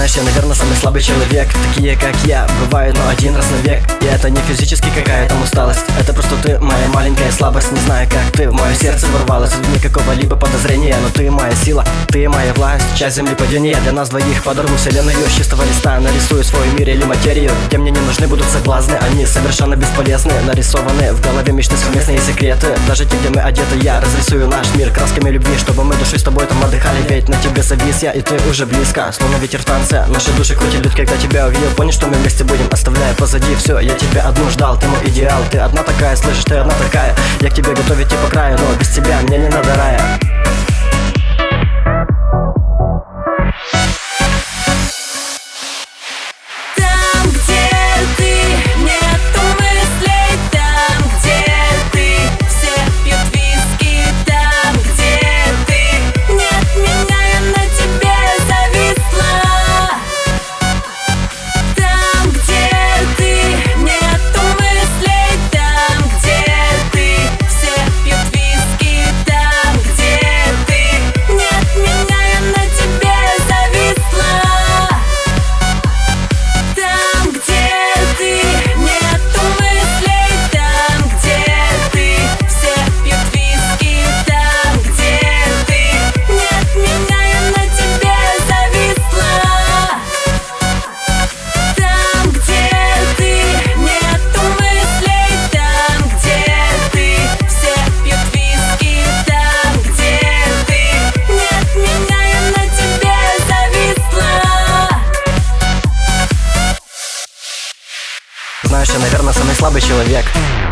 Знаешь, я, наверное, самый слабый человек. Такие, как я, бывают, но один раз на век. И это не физически какая-то усталость, это просто ты, моя маленькая слабость. Не знаю, как ты в мое сердце ворвалась, без какого-либо подозрения. Но ты моя сила, ты моя власть, часть земли падения. Для нас двоих подорву вселенную, с чистого листа нарисую свой мир или материю, где мне не нужны будут соблазны, они совершенно бесполезны. Нарисованы в голове мечты, совместные секреты. Даже те, где мы одеты, я разрисую наш мир красками любви, чтобы мы душой с тобой там отдыхали. Ведь на тебе завис я, и ты уже близко, словно ветер в танце. Наши души крутят, когда тебя увидел, понял, что мы вместе будем, оставляя позади все. Я тебя одну ждал, ты мой идеал, ты одна такая, слышишь, ты одна такая. Я к тебе готов идти по краю, но без тебя мне не надо рая. Знаешь, я, наверное, самый слабый человек.